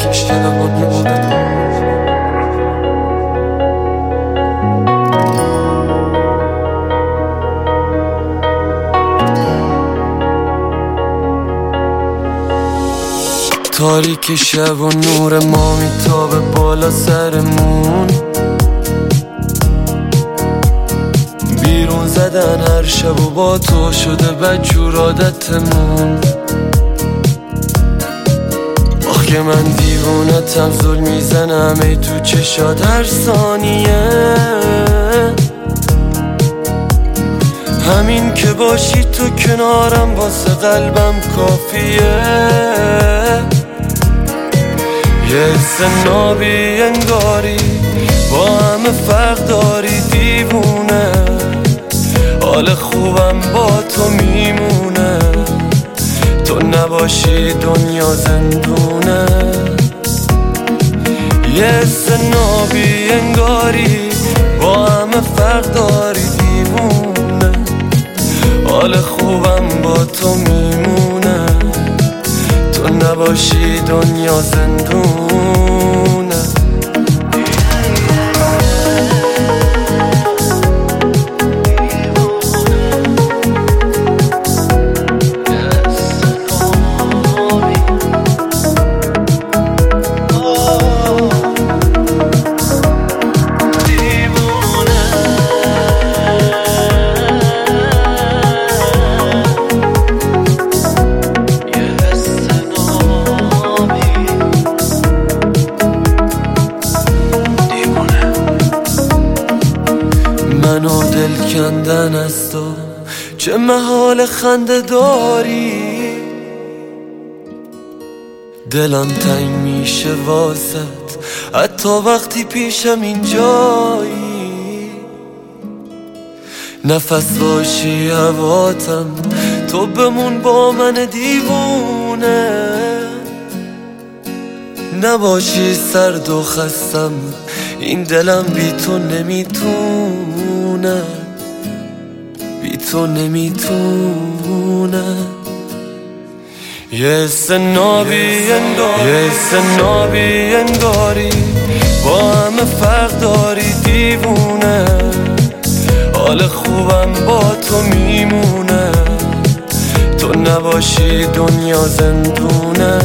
تاریک شب و نور ما میتابه بالا سرمون، بیرون زدن هر شب و با تو شده بدجور عادتمون. آخ که من دیوونتم، ظلم میزنم ای تو چشات هر ثانیه. همین که باشی تو کنارم واسه قلبم کافیه. یه حس نابی انگاری با همه فرق داری دیوونه، حال خوبم با تو میمونه، تو نباشی دنیا زندونه. یه حس نابی انگاری با همه فرق داری دیوونه، حال خوبم با تو میمونه، تو نباشی دنیا زندونه. منو دل کندن از تو چه محال خنده داری، دلم تنگ میشه واسط حتی وقتی پیشم اینجایی. نفس باشی هواتم، تو بمون با من دیوونه، نباشی سرد و خستم، این دلم بی تو نمیتونه، بی تو نمیتونه. یه حس نابی انگاری با همه فرق داری دیوونه، حال خوبم با تو میمونه، تو نباشی دنیا زندونه.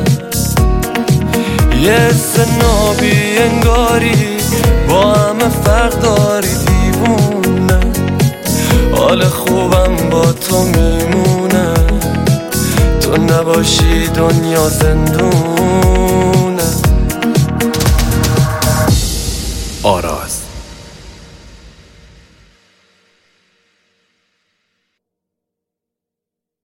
یه حس نابی انگاری با همه فرق داری دیوونه، حال خوبم با تو میمونه، تو نباشی دنیا زندونه. آراز